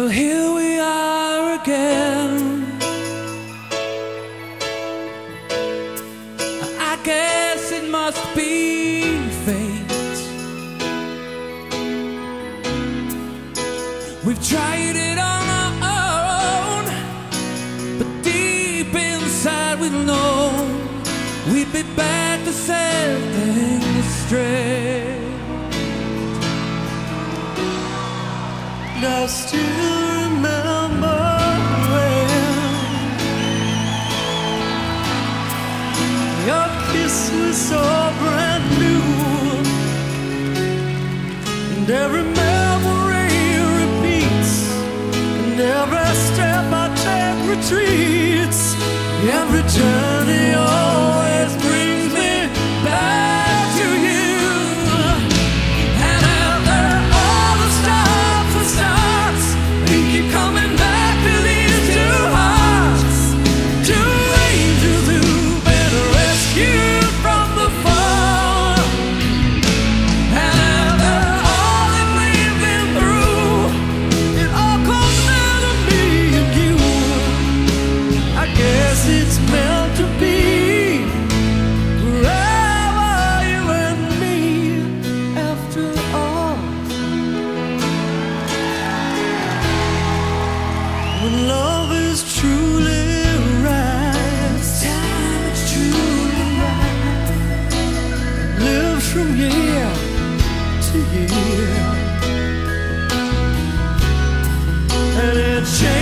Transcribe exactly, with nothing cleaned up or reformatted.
Well, here we are again. I guess it must be fate. We've tried it on our own, but deep inside we know we'd be back to set things straight. I still remember when your kiss was so brand new, and every memory repeats, and every step I take retreats. Every journey always brings me back to you. And after all the stops and starts, we keep coming back to these two hearts, two angels who've been rescued from the fall. And after all that we've been through, it all comes down to me and you. I guess it's meant to be. Forever, you and me, after all. When love is truly right, time is truly right, lives from year to year, and it changes.